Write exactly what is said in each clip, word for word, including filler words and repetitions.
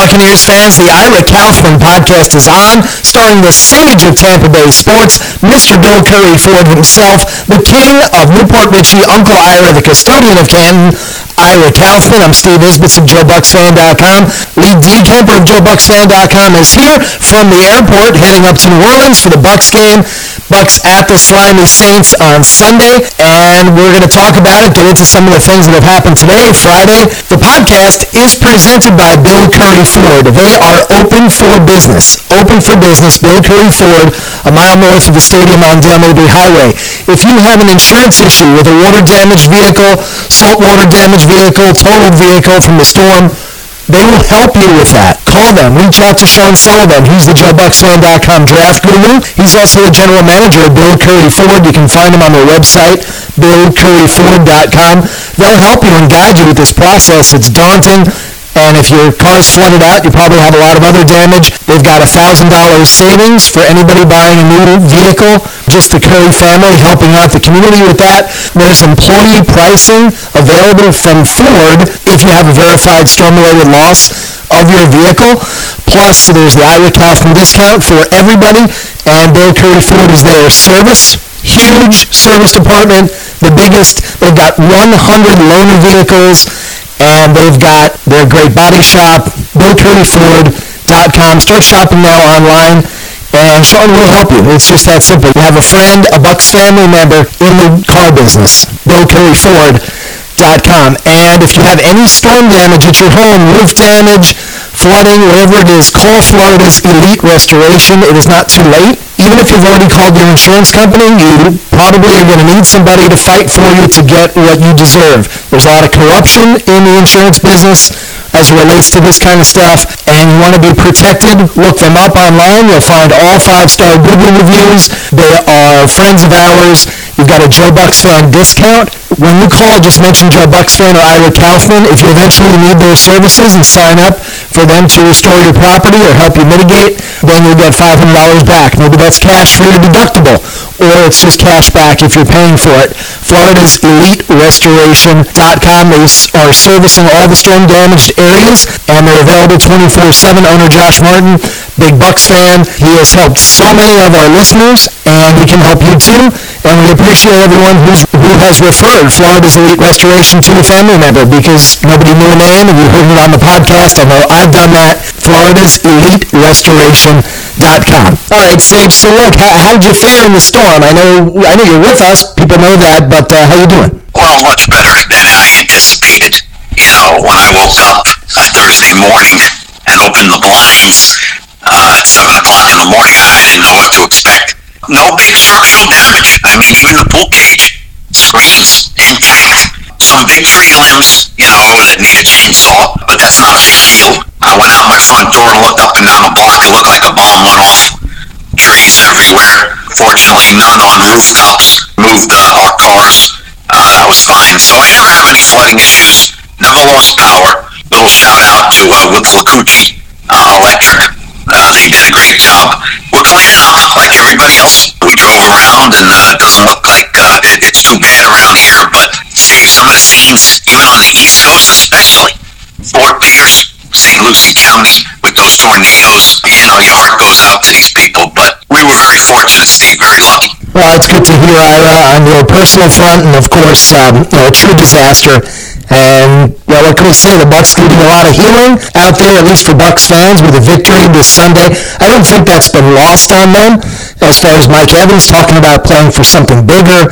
Buccaneers fans, the Ira Kaufman podcast is on, starring the sage of Tampa Bay sports, Mister Bill Curry Ford himself, the king of Newport Richey, Uncle Ira, the custodian of Canton, Ira Kaufman. I'm Steve Isbitz of Joe Bucks Fan dot com. Lee Decamper of Joe Bucks Fan dot com is here from the airport, heading up to New Orleans for the Bucks game. Bucks at the Slimy Saints on Sunday, and we're going to talk about it, get into some of the things that have happened today, Friday. The podcast is presented by Bill Curry Ford. They are open for business. Open for business, Bill Curry Ford, a mile north of the stadium on Dale Mabry Highway. If you have an insurance issue with a water-damaged vehicle, saltwater damaged vehicle, totaled vehicle from the storm, they will help you with that. Call them. Reach out to Sean Sullivan. He's the Joe Bucks Fan dot com draft guru. He's also the general manager of Bill Curry Ford. You can find him on their website, Bill Curry Ford dot com. They'll help you and guide you with this process. It's daunting. And if your car's flooded out, you probably have a lot of other damage. They've got one thousand dollars savings for anybody buying a new vehicle. Just the Curry family helping out the community with that. There's employee pricing available from Ford if you have a verified storm-related loss of your vehicle. Plus, there's the Ira Kaufman discount for everybody. And Bill Curry Ford is there. Service, huge service department, the biggest. They've got one hundred loaner vehicles. And they've got their great body shop, Bill Curry Ford dot com. Start shopping now online, and Sean will help you. It's just that simple. You have a friend, a Bucks family member in the car business, Bill Curry Ford dot com. And if you have any storm damage at your home, roof damage, flooding, whatever it is, call Florida's Elite Restoration. It is not too late. Even if you've already called your insurance company, you probably are going to need somebody to fight for you to get what you deserve. There's a lot of corruption in the insurance business as it relates to this kind of stuff, and you want to be protected. Look them up online. You'll find all five-star Google reviews. They are friends of ours. You've got a Joe Bucks Fan discount. When you call, just mention Joe Bucks Fan or Ira Kaufman. If you eventually need their services and sign up for them to restore your property or help you mitigate, then you'll get five hundred dollars back. Maybe that's cash for your deductible, or it's just cash back if you're paying for it. Florida's Elite Restoration dot com. They are servicing all the storm-damaged areas, and they're available twenty-four seven. Owner Josh Martin, big Bucks fan. He has helped so many of our listeners, and he can help you too. And we appreciate everyone who's, who has referred Florida's Elite Restoration to a family member, because nobody knew a name, and you heard it on the podcast. I know I've done that. Florida's Elite Restoration dot com. All right, Sage, so look, how, how did you fare in the storm? I know I know you're with us. People know that, but uh, how you doing? Well, much better than I anticipated. You know, when I woke up uh, Thursday morning and opened the blinds uh, at seven o'clock in the morning, I didn't know what to expect. No big structural damage. I mean, even the pool cage screens intact. Some big tree limbs, you know, that need a chainsaw, but that's not a big deal. I went out my front door and looked up and down the block. It looked like a bomb went off. Trees everywhere. Fortunately, none on rooftops. Moved uh, our cars. Uh, that was fine. So I never have any flooding issues. Never lost power. Little shout out to uh, Woods Lacucci uh, Electric. Uh, they did a great job. We're cleaning them up like everybody else. We drove around, and uh, it doesn't look like uh, it, it's too bad around here, but save some of the scenes, even on the East Coast especially. Fort Pierce, Saint Lucie County, with those tornadoes, you know, your heart goes out to these people, but we were very fortunate, Steve, very lucky. Well, it's good to hear, Ira, on your personal front, and of course, um, you know, a true disaster. And, well, what can we say? The Bucks can do a lot of healing out there, at least for Bucks fans, with a victory this Sunday. I don't think that's been lost on them, as far as Mike Evans talking about playing for something bigger,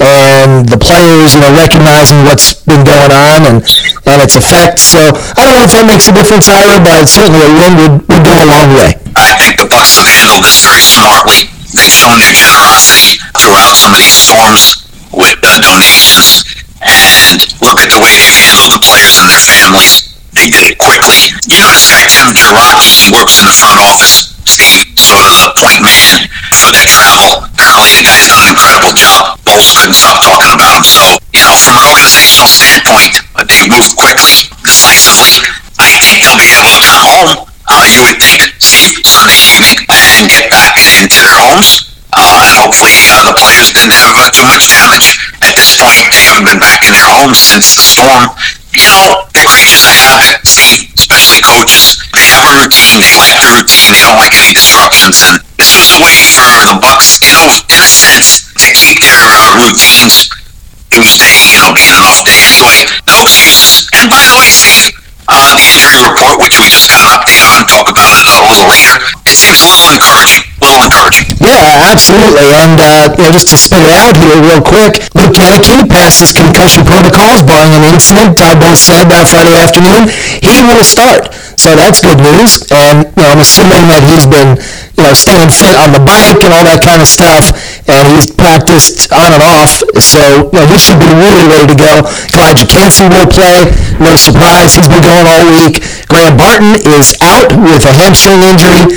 and the players, you know, recognizing what's been going on and, and its effects. So I don't know if that makes a difference, Ira, but certainly a win would, would go a long way. I think the Bucks have handled this very smartly. They've shown their generosity throughout some of these storms with uh, donations. And look at the way they've handled the players and their families. They did it quickly. You know, this guy, Tim Girardi, he works in the front office, Steve, sort of the point man for their travel. Apparently, the guy's done an incredible job. Bulls couldn't stop talking about him. So, you know, from an organizational standpoint, they've moved quickly, decisively. I think they'll be able to come home, uh, you would think, Steve, Sunday evening, and get back into their homes. Uh, and hopefully uh, the players didn't have uh, too much damage. At this point, they haven't been back in their homes since the storm. You know, the coaches have it, Steve, especially coaches. They have a a routine. They like the routine. They don't like any disruptions. And this was a way for the Bucks, you know, in a sense, to keep their uh, routines. Tuesday, you know, being an off day anyway. No excuses. And by the way, Steve, uh, the injury report, which we just got an update on, talk about it a little later, it seems a little encouraging. A little encouraging. Yeah, absolutely. And, uh, you know, just to spin it out here real quick, Luke Janicki passed his concussion protocols, barring an incident. Todd Bowles said that Friday afternoon he will start. So that's good news. And, you know, I'm assuming that he's been, you know, staying fit on the bike and all that kind of stuff. And he's practiced on and off. So, you know, he should be really ready to go. Elijah Cansey will play. No surprise. He's been going all week. Graham Barton is out with a hamstring injury.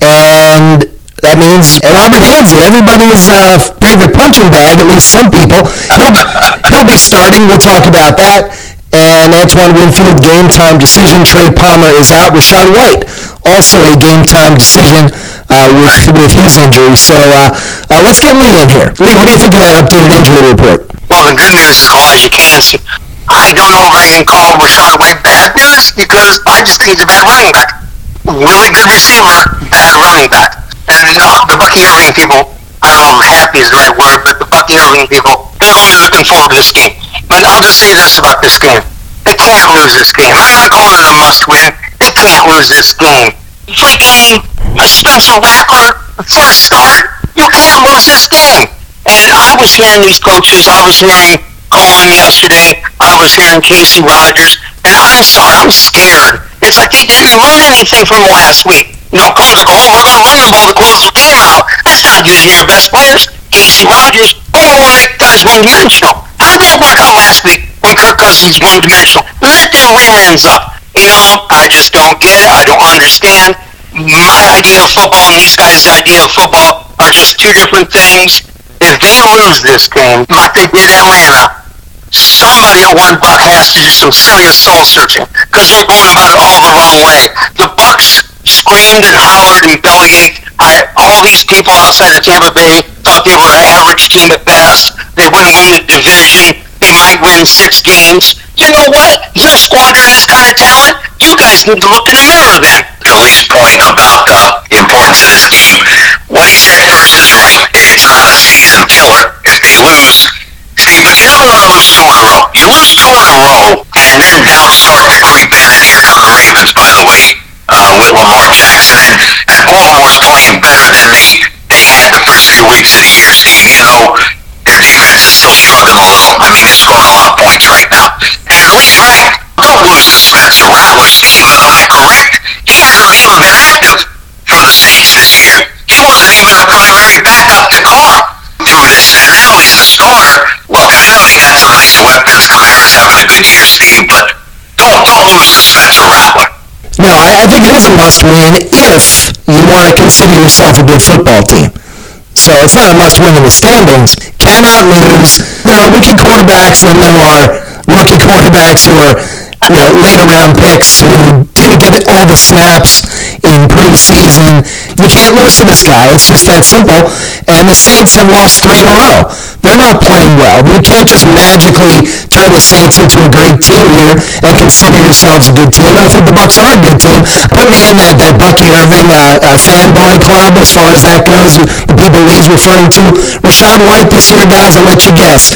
And that means Robert Hansen, everybody's uh, favorite punching bag, at least some people, he'll, he'll be starting. We'll talk about that. And Antoine Winfield, game-time decision. Trey Palmer is out. Rachaad White, also a game-time decision uh, with, with his injury. So uh, uh, let's get Lee in here. Lee, what do you think of that updated injury report? Well, the good news is Elijah Cansey. I don't know if I can call Rachaad White bad news because I just think he's a bad running back. Really good receiver, bad running back. And uh, the Bucky Irving people, I don't know if happy is the right word, but the Bucky Irving people, they're going to be looking forward to this game. But I'll just say this about this game. They can't lose this game. I'm not calling it a must-win. They can't lose this game. Freaking Spencer Rattler, for a start, you can't lose this game. And I was hearing these coaches. I was hearing Cohen yesterday. I was hearing Casey Rogers. And I'm sorry, I'm scared. It's like they didn't learn anything from last week. You know, Cohen's like, oh, we're going to run the ball to close the game out. That's not using your best players. Casey Rogers, oh, that guy's one-dimensional. How did that work out last week when Kirk Cousins is one-dimensional? Let their rear ends up. You know, I just don't get it. I don't understand. My idea of football and these guys' idea of football are just two different things. If they lose this game, like they did Atlanta, somebody at One Buck has to do some serious soul searching because they're going about it all the wrong way. The Bucks screamed and hollered and bellyached. I, all these people outside of Tampa Bay thought they were an average team at best. They wouldn't win the division. They might win six games. You know what? You're a squadron this kind of talent. You guys need to look in the mirror then. Billy's point about uh, the importance of this game, what he said first is right. It's not a season killer if they lose. Steve, but you never want to lose two in a row. You lose two in a row, and then doubts start to creep in. And here come the Ravens, by the way, uh, with Lamar Jackson. And, and Baltimore's playing better than they, they had the first few weeks of the year, Steve. You know, their defense is still struggling a little. I mean, they're scoring a lot of points right now. And Lee's right. Don't lose to Spencer Rattler, Steve. Am I correct? He hasn't even been active for the Saints this year. He wasn't even a primary backup to Carr through this, and now he's a starter. Look, I know they got some nice weapons. Kamara's having a good year, Steve, but don't don't lose to Spencer Rattler. No, I, I think it is a must-win if you want to consider yourself a good football team. So it's not a must-win in the standings. Cannot lose. You know, rookie quarterbacks when there are rookie quarterbacks who are, you know, late-round picks who didn't get all the snaps in preseason. You can't lose to this guy. It's just that simple. And the Saints have lost three in a row. They're not playing well. You can't just magically turn the Saints into a great team here and consider yourselves a good team. I think the Bucs are a good team. Put me in that, that Bucky Irving uh, uh, fanboy club as far as that goes. The people Lee's referring to. Rachaad White this year, guys, I'll let you guess.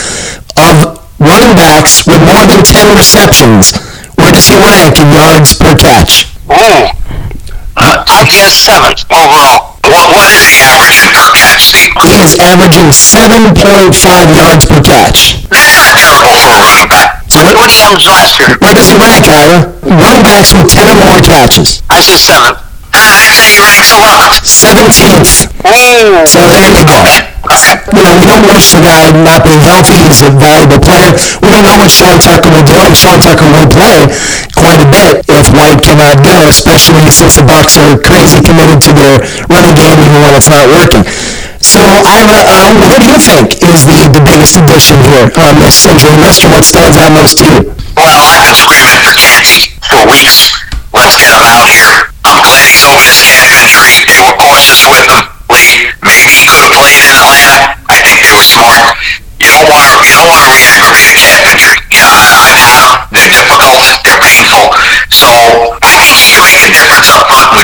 Of running backs with more than ten receptions, where does he rank in yards per catch? Ooh. Uh, I guess seventh overall. What, what is he averaging per catch, Steve? He is averaging seven point five yards per catch. That's not terrible for a running back. So What what, did he average last year? where does he rank, Ira? Running backs with ten or more catches. I say seventh. Ah, I'd say he ranks eleventh. seventeenth. Ooh. So there you go. Okay, okay. You know, we don't wish the guy not being healthy. He's a valuable player. We don't know what Sean Tucker will do. And Sean Tucker will play quite a bit if White cannot go, especially since the Bucs are crazy committed to their running game even when it's not working. So, Ira, uh, what do you think is the, the biggest addition here on this injury list, or what stands out most to you? Well, I've been screaming for Canty for weeks. Let's get him out here. I'm glad he's over this calf injury. They were cautious with him. Lee, maybe he could have played in Atlanta. I think they were smart. You don't want to, you don't want to re-aggravate a calf injury. You know, I, I've had them. They're difficult. They're painful. So I think he can make a difference up front.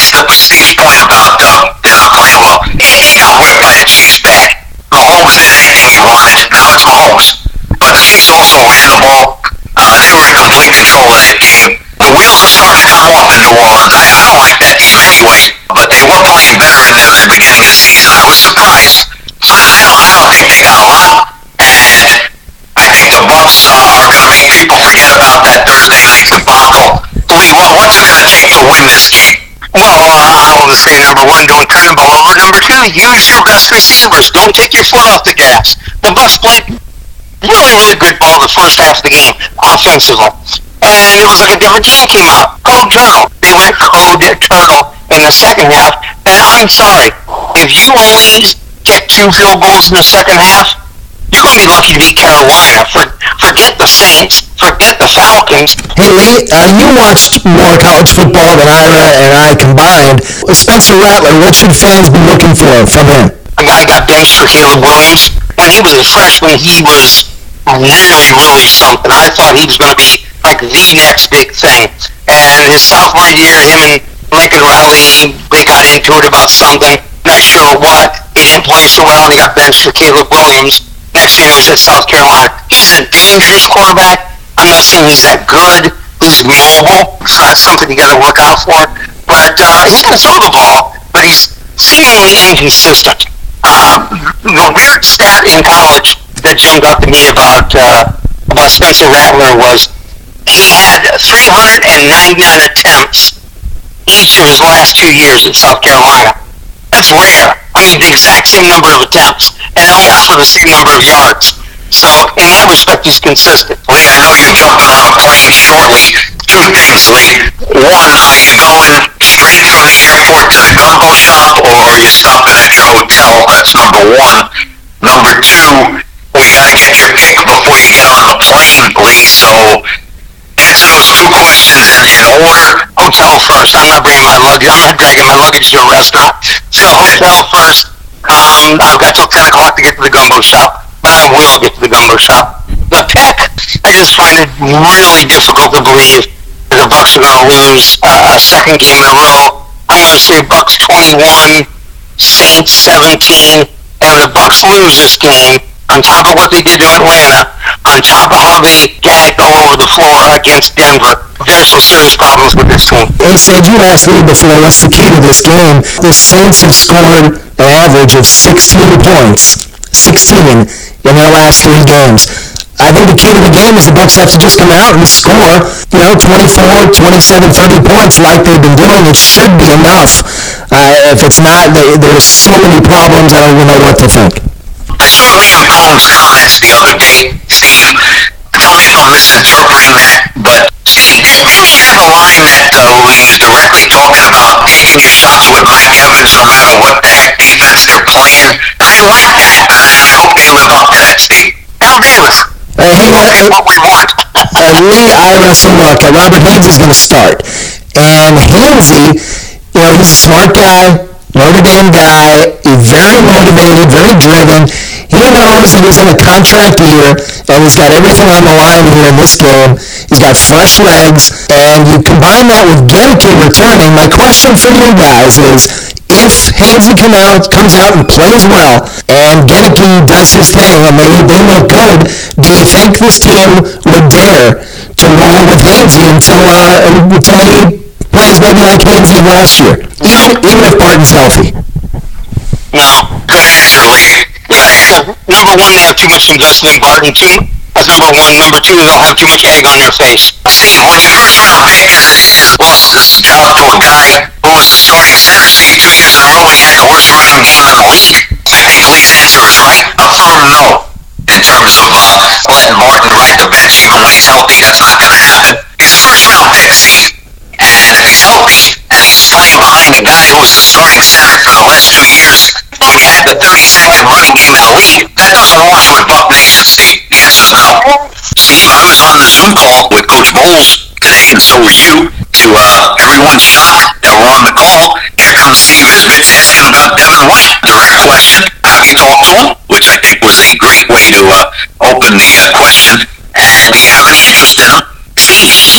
back up Steve's point about uh, they're not playing well. He, he got whipped by the Chiefs bad. Mahomes did anything he wanted. Now it's Mahomes. But the Chiefs also ran the ball. Uh, they were in complete control of that game. The wheels are starting to come off in New Orleans. I, I don't like that team anyway, but they were playing better than the beginning of the season. I was surprised. So I don't, I don't think they got a lot. And I think the Bucs uh, are going to make people forget about that Thursday night debacle. Lee, what, what's it going to take to win this game? Well, uh, I'll just say number one, don't turn the ball over. Number two, use your best receivers. Don't take your foot off the gas. The Bucs played really, really good ball the first half of the game, offensively. And it was like a different team came out. Code Turtle. They went Code Turtle in the second half. And I'm sorry, if you only get two field goals in the second half, you're going to be lucky to beat Carolina. For, forget the Saints. Forget the Falcons. Hey, Lee, uh, you watched more college football than Ira and I combined. Spencer Rattler, what should fans be looking for from him? A guy got benched for Caleb Williams. When he was a freshman, he was really, really something. I thought he was going to be like the next big thing. And his sophomore year, him and Lincoln Riley, they got into it about something. Not sure what. He didn't play so well, and he got benched for Caleb Williams. Next year, he was at South Carolina. He's a dangerous quarterback. I'm not saying he's that good. He's mobile, so that's something you got to look out for. But uh, he can throw the ball, but he's seemingly inconsistent. Uh, the weird stat in college that Jim got to me about uh, about Spencer Rattler was he had three hundred ninety-nine attempts each of his last two years at South Carolina. That's rare. I mean, the exact same number of attempts and almost for the same number of yards. So, in that respect, he's consistent. Lee, I know you jumped around playing shortly. Two things, Lee. One, are you going straight from the airport to the gumbo shop, or are you stopping at your hotel? That's number one. Number two, we got to get your pick before you get on the plane, Lee. So answer those two questions in, in order. Hotel first. I'm not bringing my luggage. I'm not dragging my luggage to a restaurant. So, hotel first. Um, I've got till ten o'clock to get to the gumbo shop. But I will get to the gumbo shop. The pick, I just find it really difficult to believe that the Bucs are going to lose uh, a second game in a row. I'm going to say Bucs twenty-one, Saints seventeen, and the Bucs lose this game on top of what they did to Atlanta, on top of how they gagged all over the floor against Denver. There's some serious problems with this team. Hey, Sid, you asked me before, what's the key to this game? The Saints have scored an average of sixteen points. sixteen in their last three games. I think the key to the game is the Bucs have to just come out and score, you know, twenty-four, twenty-seven, thirty points like they've been doing. It should be enough. Uh, if it's not, they, there's so many problems, I don't even know what to think. I saw Liam Cohn's comments the other day, Steve. Tell me if I'm misinterpreting that, but Steve, didn't he have a line that uh, Lee was directly talking about taking your shots with Mike Evans no matter what the heck defense they're playing? I like that. I hope they live up to that, Steve. Al Davis. Uh, hey, That's uh, what we want. uh, Lee, Ira, so look, uh, Robert Haynes is going to start. And Hainsey, you know, he's a smart guy, Notre Dame guy, very motivated, very driven. He knows that he's in a contract year, and he's got everything on the line here in this game. He's got fresh legs, and you combine that with Geneke returning. My question for you guys is, if Hainsey come out, comes out and plays well, and Geneke does his thing, and they, they look good, do you think this team would dare to roll with Hainsey until, uh, until he plays maybe like Hainsey last year, even, even if Barton's healthy? No. Good answer, Lee. Good answer. Number one, they have too much invested in Barton. Two, that's number one. Number two, they'll have too much egg on their face. Steve, when you first round pick, you lost this job to a guy who was the starting center, Steve, two years in a row, and he had the worst running game in the league. I think Lee's answer is right. A firm no. In terms of uh, letting Barton ride the bench even when he's healthy, that's not going to happen. He's a first round pick, Steve. And if he's healthy, and he's playing behind a guy who was the starting center for the last two years, and he had the thirty-second running game in the league, that doesn't wash with Buck Nation, Steve. The answer is no. Steve, I was on the Zoom call with Coach Bowles today, and so were you. To uh, everyone's shock that we're on the call, here comes Steve Nisbets asking about Devin White. Direct question. Have you talked to him? Which I think was a great way to uh, open the uh, question. And do you have any interest in him? See, he and Fred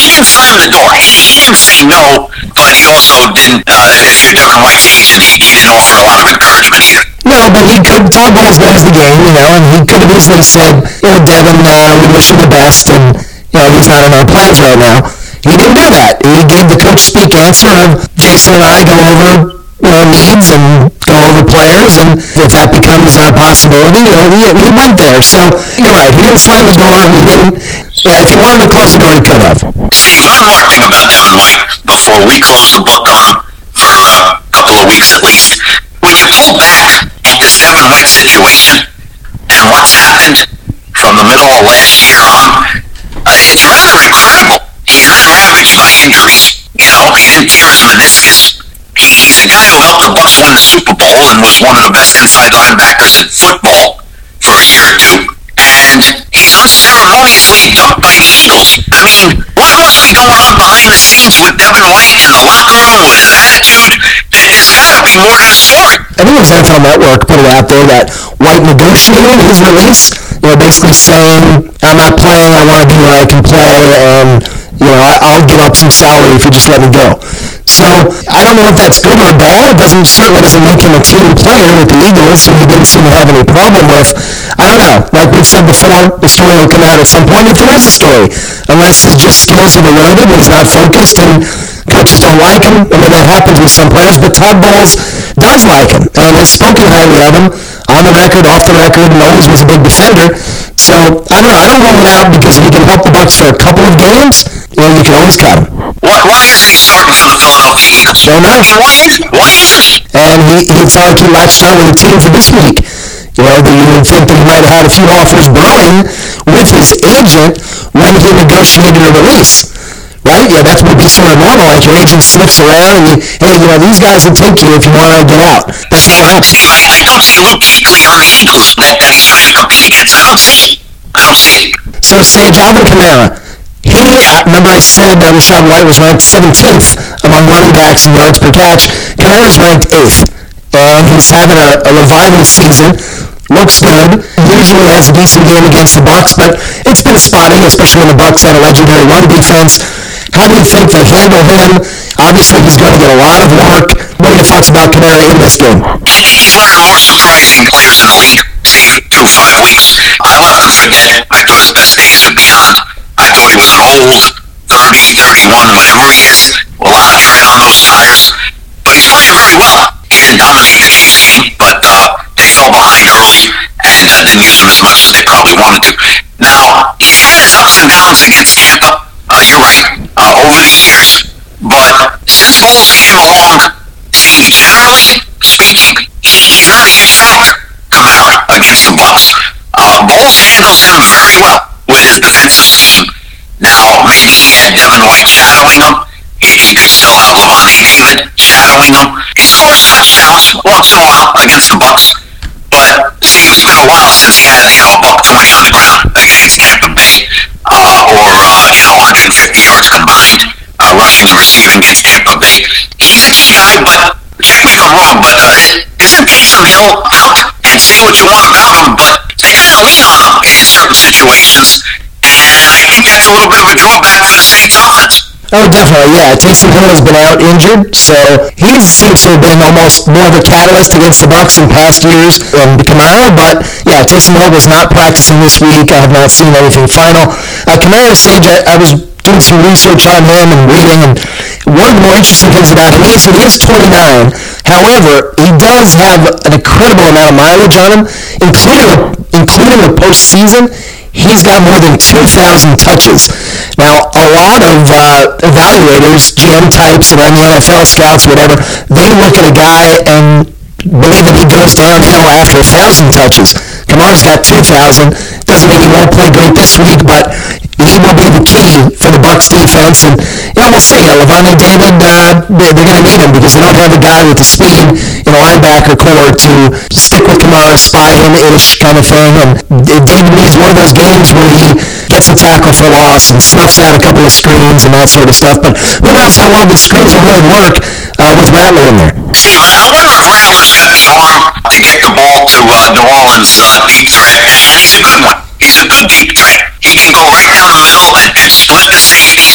slammed the door. He, he didn't say no, but he also didn't, uh, if you're Devin White's agent, he, he didn't offer a lot of encouragement either. No, but he could, Todd Bowles knows the game, you know, and he could have easily said, you know, Devin, uh, we wish you the best, and, you know, he's not in our plans right now. He didn't do that. He gave the coach speak answer of Jason and I go over, you know, needs and go over players, and if that becomes a possibility, you know, we, we went there. So, you're right, he didn't slam the door, he didn't, yeah, if he wanted to close the door, he could have. See, one more thing about Devin White, before we close the book on him, for a couple of weeks at least. When you pull back at this Devin White situation, and what's happened from the middle of last year on, uh, it's rather incredible. He's not ravaged by injuries. You know, he didn't tear his meniscus. He, he's a guy who helped the Bucs win the Super Bowl and was one of the best inside linebackers in football for a year or two. And he's unceremoniously dumped by the Eagles. I mean, what's mostly going on behind the scenes with Devin White in the locker room, with his attitude? There's got to be more to the story. I think it was N F L Network put it out there that White negotiated his release, you know, basically saying, I'm not playing, I want to be where I can play, and, you know, I, I'll give up some salary if you just let me go. So, I don't know if that's good or bad. It doesn't, certainly doesn't make him a team player with the Eagles, who he didn't seem to have any problem with. I don't know. Like we said before, the story will come out at some point if there is a story. Unless his just skills are eroded and he's not focused and coaches don't like him. I mean, that happens with some players, but Todd Bowles does like him and has spoken highly of him on the record, off the record, and always was a big defender. So, I don't know. I don't rule it out because if he can help the Bucs for a couple of games, you know, you can always cut him. Why, why isn't he starting for the Philadelphia Eagles? Don't know. Why, is, why isn't he? And he, he felt he latched on with the team for this week. You know, you would think that he might have had a few offers brewing with his agent when he negotiated a release. Right? Yeah, that would be sort of normal. Like your agent sniffs around and you, hey, you know, these guys will take you if you want to get out. That's not what happens. Steve, I, I don't see Luke Kuechly on the Eagles that, that he's trying to compete against. I don't see it. I don't see it. So Sage, Alvin Kamara. He, uh, remember I said that Rachaad White was ranked seventeenth among running backs in yards per catch. Kamara's ranked eighth. And he's having a, a revival season. Looks good. Usually has a decent game against the Bucs, but it's been spotty, especially when the Bucs have a legendary run defense. How do you think they handle him? Obviously, he's going to get a lot of work. What are your thoughts about Kamara in this game? He's one of the more surprising players in the league. Steve, through five weeks, I'll never forget. I thought his best days are beyond. I thought he was an old thirty, thirty-one, whatever he is. A lot of tread on those tires. But he's playing very well. He didn't dominate the Chiefs game, but uh, they fell behind early and uh, didn't use him as much as they probably wanted to. Now, he's had his ups and downs against Tampa. Uh, you're right, uh, over the years. But since Bowles came along, Steve, generally speaking, he's been a huge factor. Kamara against the Bucs. Uh, Bowles handles him very well with his defensive scheme. Now, maybe he had Devin White shadowing him. He, he could still have Lavonte David shadowing him. He scores touchdowns once in a while against the Bucs. But, Steve, it's been a while since he had, you know, a buck twenty on the ground against Tampa Bay, uh, or, uh, you know, one hundred fifty yards combined, uh, rushing and receiving against Tampa Bay. He's a key guy, but, check me if I'm wrong, but uh, isn't Taysom Hill out? And say what you want about him, but they kind of lean on him in certain situations. And I think that's a little bit of a drawback for the Saints offense. Oh, definitely, yeah. Taysom Hill has been out injured, so he seems to have been almost more of a catalyst against the Bucs in past years than Kamara, but yeah, Taysom Hill was not practicing this week. I have not seen anything final. Uh, Kamara, Sage, I, I was doing some research on him and reading, and one of the more interesting things about him is that he is twenty-nine. However, he does have an incredible amount of mileage on him, including, including the postseason. He's got more than two thousand touches. Now, a lot of uh, evaluators, G M types around the N F L, scouts, whatever, they look at a guy and believe that he goes downhill after one thousand touches. Kamara's got two thousand. Doesn't mean he won't play great this week, but he will be the key for the Bucs defense. And, you know, we'll see. Uh, Lavonte David, uh, they're, they're going to need him because they don't have a guy with the speed in a linebacker core to stick with Kamara, spy him-ish kind of thing. And David needs one of those games where he gets a tackle for loss and snuffs out a couple of screens and that sort of stuff. But who knows how well the screens will really work uh, with Rattler in there. Steve, I wonder if Rattler's got the arm to get the ball to uh, New Orleans' uh, deep threat. And he's a good one. He's a good deep threat. He can go right down the middle and, and split the safeties.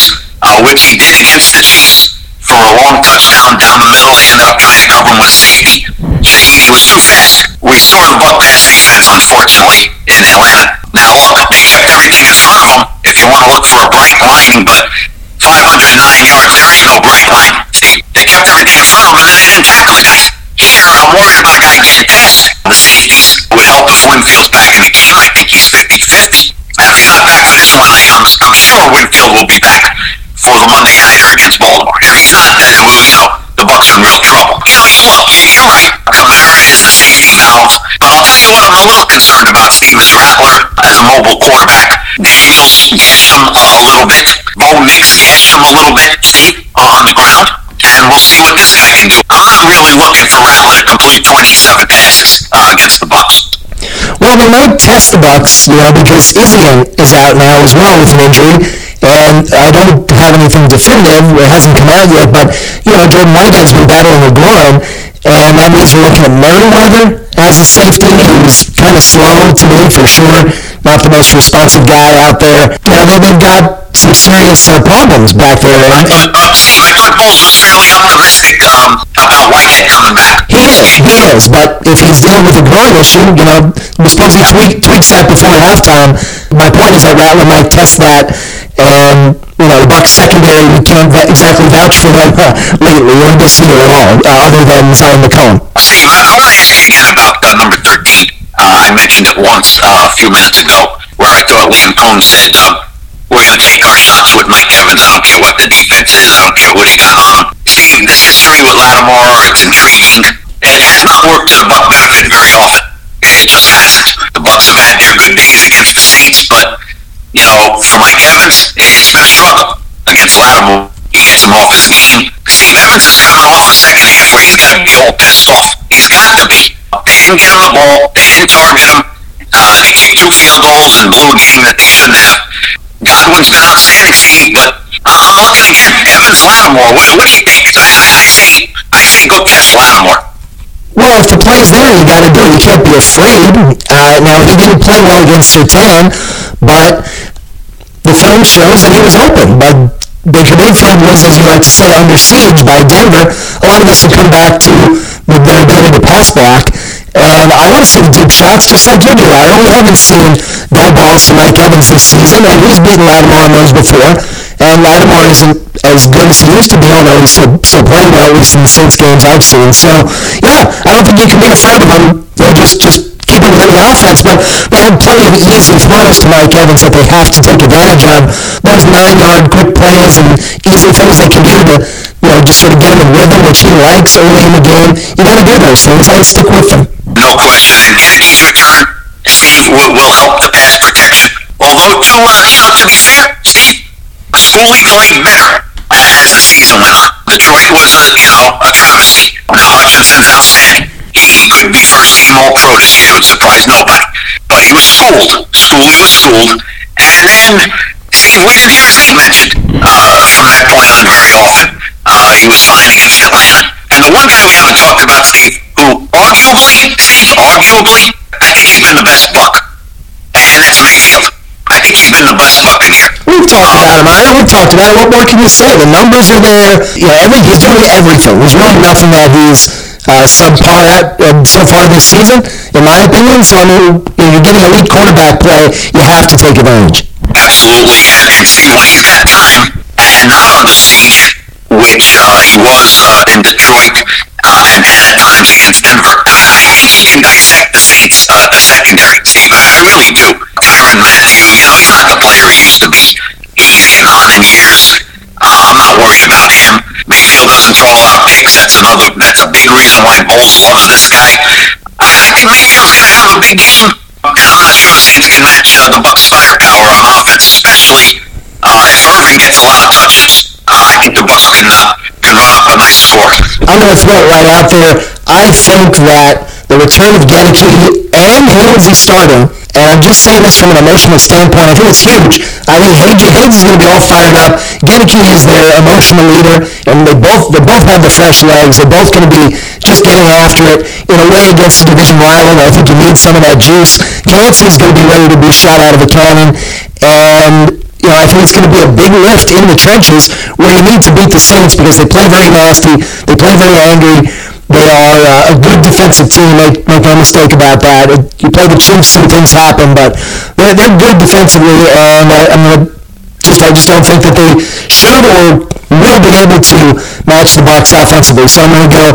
uh, which he did against the Chiefs for a long touchdown down the middle. They ended up trying to cover him with a safety. Yeah, he, he was too fast. We saw the Buck pass defense, unfortunately, in Atlanta. Now, look, they kept everything in front of them. If you want to look for a bright line, but five hundred nine yards, there ain't no bright line, Steve. They kept everything in front of them, and then they didn't tackle the guys. Here, I'm worried about a guy getting past the safeties. It would help if Winfield's back in the game. I think he's fifty-fifty. Now, if he's not back for this one, I, I'm, I'm sure Winfield will be back for the Monday nighter against Baltimore. If he's not, then, well, you know, the Bucs are in real trouble. You know, you look, you're right. Kamara is the safety valve. But I'll tell you what I'm a little concerned about, Steve, is Rattler as a mobile quarterback. Daniels gashed him a little bit. Bo Nix gashed him a little bit, Steve, on the ground. And we'll see what this guy can do. I'm not really looking for Rattler to complete twenty-seven passes uh, against the Bucs. Well, they might test the Bucs, you know, because Isian is out now as well with an injury, and I don't have anything definitive. It hasn't come out yet, but, you know, Jordan Whitehead's been battling a groin, and that means you're looking at Merriweather as a safety, who's kind of slow to me, for sure. Not the most responsive guy out there. You know, they've got some serious uh, problems back there. I thought, uh, Steve, I thought Bowles was fairly optimistic um, about Whitehead coming back. He is, he is, but if he's dealing with a groin issue, you know, we're supposed to tweak, tweaks that before halftime. My point is that Rattler might test that, and, you know, the Bucs secondary, we can't exactly vouch for them uh, lately, or this year at all, uh, other than Zion McCollum. Steve, I, I want to ask you again about uh, number thirteen. Uh, I mentioned it once uh, a few minutes ago, where I thought Liam Cohn said, uh, we're going to take our shots with Mike Evans. I don't care what the defense is. I don't care what he got on him. Steve, this history with Lattimore, it's intriguing. It has not worked to the Buck benefit very often. It just hasn't. The Bucs have had their good days against the Saints, but, you know, for Mike Evans, it's been a struggle against Lattimore. He gets him off his game. Steve, Evans is coming off a second half where he's got to be all pissed off. He's got to be. They didn't get him the ball. They didn't target him. Uh, they kicked two field goals and blew a game that they shouldn't have. Godwin's been outstanding, Steve, but I'm looking again. Evans, Lattimore, what, what do you think? I, I say, I say, go test Lattimore. Well, if the play's there, you got to do it. You can't be afraid. Uh, now, he didn't play well against Surtain, but the film shows that he was open. But Baker Mayfield was, as you like to say, under siege by Denver. A lot of this will come back to their ability to pass block. And I want to see the deep shots, just like you do. I really haven't seen bad balls from Mike Evans this season, and he's beaten Lattimore on those before. And Lattimore isn't as good as he used to be, although he's still, still playing well, at least in the Saints games I've seen. So, yeah, I don't think you can be afraid of him. You know, just, just keep him in the offense. But there are plenty of easy throws to Mike Evans that they have to take advantage of. Those nine-yard quick plays and easy things they can do to, you know, just sort of get him in rhythm, which he likes early in the game. You got to do those things. I'd stick with them. No question. And Kennedy's return, Steve, will, will help the pass protection. Although, to, uh, you know, to be fair, Steve, Schooley played better as the season went on. Detroit was, a, you know, a travesty. Now, Hutchinson's outstanding. He could be first-team All-Pro this year. It would surprise nobody. But he was schooled. Schooley was schooled. And then, Steve, we didn't hear his name mentioned uh, from that point on very often. Uh, he was fine against Atlanta. And the one guy we haven't talked about, Steve, who arguably, Steve, arguably, I think he's been the best Buck. And that's Mayfield. I think he's been the best Buck in here. We've talked about him. I know we've talked about it. What more can you say? The numbers are there. You know, every, he's doing everything. There's really nothing that he's uh, subpar at uh, so far this season, in my opinion. So, I mean, you know, you're getting elite quarterback play. You have to take advantage. Absolutely. And, and Steve, when he's got time and not under siege, which uh, he was uh, in Detroit, uh, and, and at times against Denver, I, I think he can dissect the Saints uh, secondary, Steve. I, I really do. Tyrann Mathieu, you know, he's not the player he used to be. He's getting on in years. Uh, I'm not worried about him. Mayfield doesn't throw a lot of picks. That's another. That's a big reason why Bowles loves this guy. I think Mayfield's going to have a big game, and I'm not sure the Saints can match uh, the Bucs' firepower on offense, especially uh, if Irvin gets a lot of touches. Uh, I think the Bucs can uh, can run up a nice score. I'm going to throw it right out there. I think that the return of Goedeke and Hainsey starting, and I'm just saying this from an emotional standpoint, I think it's huge. I think Haynes is going to be all fired up. Goedeke is their emotional leader, and they both they both have the fresh legs. They're both going to be just getting after it in a way against a division rival. I think you need some of that juice. Yancey's going to be ready to be shot out of a cannon, and you know, I think it's going to be a big lift in the trenches where you need to beat the Saints because they play very nasty, they play very angry. They are uh, a good defensive team, make, make no mistake about that. It, you play the Chiefs, some things happen, but they're, they're good defensively, and I, I'm gonna just, I just don't think that they should or will be able to match the Bucs offensively. So I'm going to go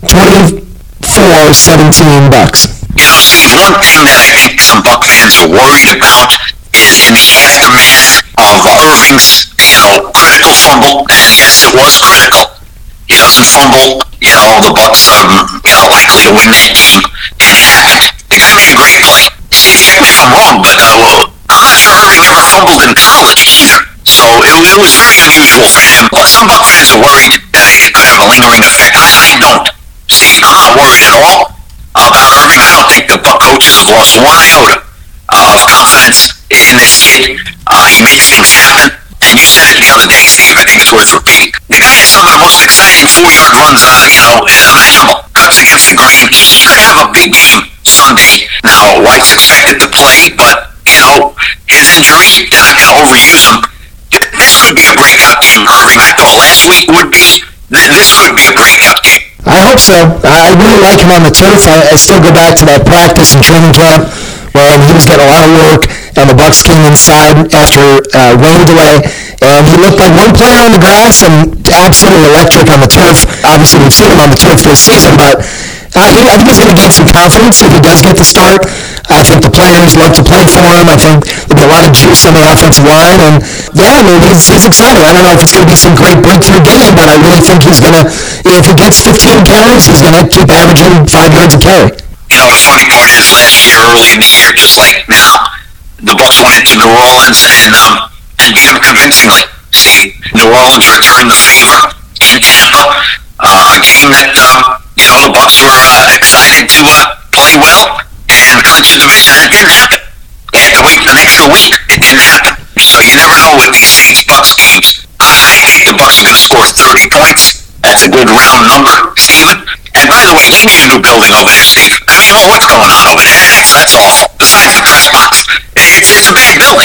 twenty-four seventeen Bucs. You know, Steve, one thing that I think some Buck fans are worried about is in the aftermath of Irving's, you know, critical fumble, and yes, it was critical. He doesn't fumble, you know, the Bucs are, you know, likely to win that game. And it happened. The guy made a great play. See, check me if I'm wrong, but uh, well, I'm not sure Irving ever fumbled in college either. So it, it was very unusual for him. But some Buck fans are worried that it could have a lingering effect. I, I don't. See, I'm not worried at all about Irving. I don't think the Buck coaches have lost one iota uh, of confidence in this kid. Uh, he made things happen. And you said it the other day, Steve. I think it's worth repeating. The guy had some of the most exciting four-yard runs, uh, you know, imaginable. Cuts against the green. He could have a big game Sunday. Now, White's expected to play, but, you know, his injury, they're not going to overuse him. This could be a breakout game, Irving. I thought last week would be. This could be a breakout game. I hope so. I really like him on the turf. I, I still go back to that practice and training camp where he was getting a lot of work, and the Bucs came inside after uh, rain delay, and he looked like one player on the grass and absolutely electric on the turf. Obviously, we've seen him on the turf this season, but uh, he, I think he's going to gain some confidence if he does get the start. I think the players love to play for him. I think there'll be a lot of juice on the offensive line, and yeah, I mean, he's, he's exciting. I don't know if it's going to be some great breakthrough game, but I really think he's going to, if he gets fifteen carries, he's going to keep averaging five yards a carry. You know, the funny part is last year, early in the year, just like now, the Bucs went into New Orleans and um, and beat them convincingly. See, New Orleans returned the favor in Tampa, uh, a game that, um, you know, the Bucs were uh, excited to uh, play well and clinch the division, and it didn't happen. They had to wait an extra week. It didn't happen. So you never know with these Saints-Bucs games. I, I think the Bucs are going to score thirty points. That's a good round number, Steven. And by the way, they need a new building over there, Steve. I don't know what's going on over there. That's, that's awful. Besides the press box, it's, it's a bad building.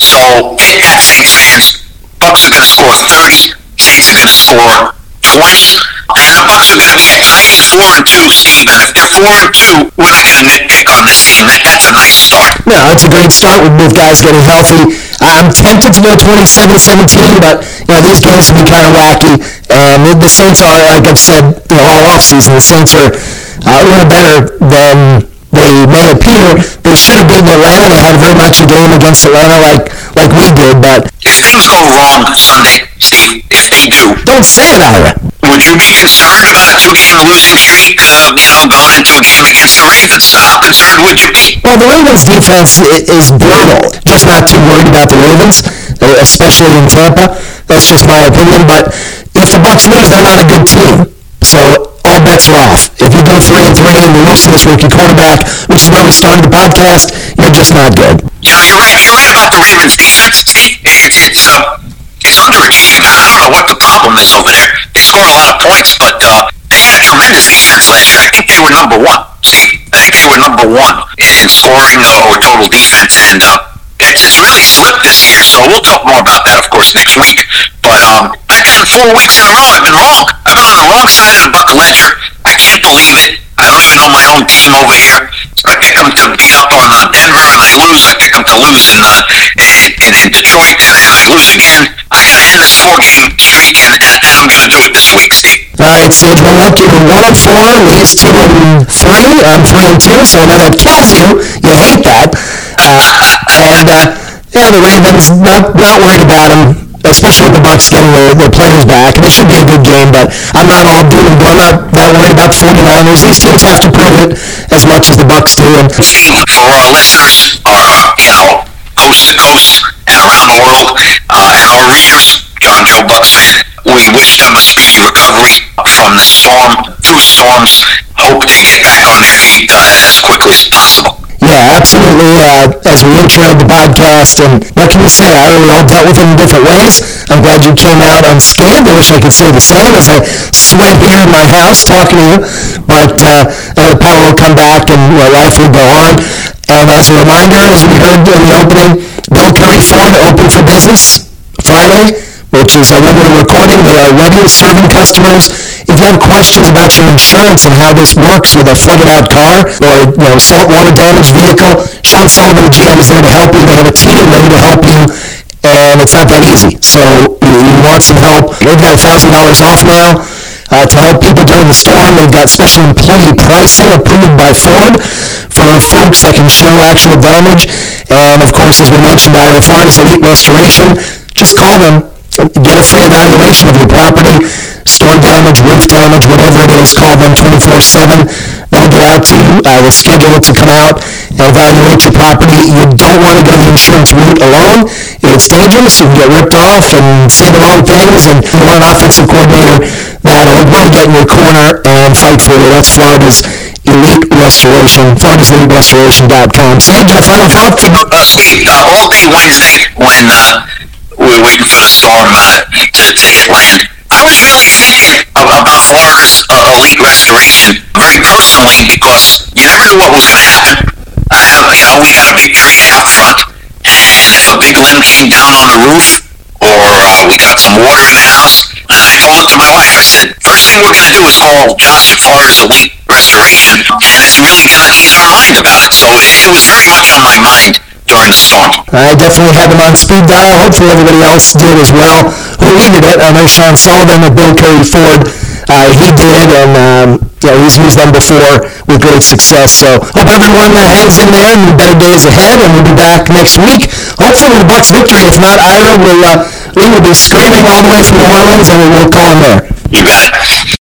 So get that, Saints fans. Bucs are going to score thirty. Saints are going to score twenty. And the Bucs are going to be a tidy four and two, Steve. And if they're four and two, we're not going to nitpick on this team. That, that's a nice start. No, it's a great start with, with guys getting healthy. I'm tempted to go twenty-seven seventeen, but you know these games can be kind of wacky. And the Saints are, like I've said, you know, all offseason, the Saints are uh, a little better than they may appear. They should have beaten Atlanta. They had very much a game against Atlanta like like we did. But if things go wrong Sunday, Steve, if they do, don't say it, Ira. Would you be concerned about a two-game losing streak, uh, you know, going into a game against the Ravens? How concerned would you be? Well, the Ravens' defense is brutal. Just not too worried about the Ravens, especially in Tampa. That's just my opinion. But if the Bucs lose, they're not a good team. So all bets are off. If you go three and three and you lose to this rookie quarterback, which is why we started the podcast, you're just not good. You know, you're right. You're right about the Ravens' defense, Steve. It's it's uh, it's underachieving. I don't know what the problem is over there. They score a lot of points, but uh, they had a tremendous defense last year. I think they were number one. See, I think they were number one in scoring uh, or total defense, and uh, it's it's really slipped this year. So we'll talk more about that, of course, next week. But um, again, four weeks in a row, I've been wrong. I've been on the wrong side of the Buck ledger. I can't believe it. I don't even know my own team over here. I pick them to beat up on uh, Denver, and I lose. I pick them to lose in, uh, in, in, in Detroit, and, and I lose again. I got to end this four-game streak, and, and, and I'm going to do it this week, Steve. All right, Sid. Well, look, you're one and four. Lee's two and three. I'm three and two. So I know that kills you. You hate that. Uh, and uh, yeah, the Ravens not not worried about them. Especially with the Bucs getting their, their players back. And it should be a good game, but I'm not all doom and gloom. I'm not that worried about the forty-niners. These teams have to prove it as much as the Bucs do. And Steve, for our listeners, our, you know, coast to coast and around the world, uh, and our readers, John Joe Bucs fan, we wish them a speedy recovery from this storm, two storms. Hope they get back on their feet uh, as quickly as possible. Yeah, absolutely. Uh, as we introed the podcast, and what can you say? I really all dealt with it in different ways. I'm glad you came out unscathed. I wish I could say the same as I sweat here in my house talking to you. But uh, the power will come back, and well, life will go on. And as a reminder, as we heard in the opening, Bill Curry Ford open for business Friday, which is uh, when we're recording. They are ready to serve customers. If you have questions about your insurance and how this works with a flooded out car or you know saltwater damaged vehicle, Sean Sullivan, the G M, is there to help you. They have a team ready to help you, and it's not that easy. So you, you want some help. They've got one thousand dollars off now. Uh, to help people during the storm. They've got special employee pricing approved by Ford for folks that can show actual damage. And of course, as we mentioned, Ira Ford is Elite Restoration. Just call them, get a free evaluation of your property, storm damage, roof damage, whatever it is. Call them twenty-four seven. They'll get out to you. Uh, we'll schedule it to come out and evaluate your property. You don't want to go the insurance route alone. It's dangerous. You can get ripped off and say the wrong things, and you want an offensive coordinator that'll really get in your corner and fight for you. That's Florida's Elite Restoration, Florida's Elite Restoration dot com. Sam, your final thought? Uh, Steve, uh, all day Wednesday when uh, we were waiting for the storm uh, to, to hit land, I was really thinking about Florida's uh, Elite Restoration very personally because you never knew what was going to happen. Uh, you know, we got a big tree out front, and if a big limb came down on the roof, or uh, we got some water in the house, and I told to my wife, I said, first thing we're going to do is call Josh at Florida's Elite Restoration, and it's really going to ease our mind about it. So it, it was very much on my mind during the storm. I definitely had them on speed dial. Hopefully everybody else did as well who needed it. I know Sean Sullivan with Bill Curry Ford, uh, he did, and um, yeah, he's used them before with great success. So hope everyone uh, hangs in there and better days ahead, and we'll be back next week. Hopefully with a Bucs victory. If not, Ira will, uh, we will be screaming all the way from New Orleans, and we will call him there. You bet.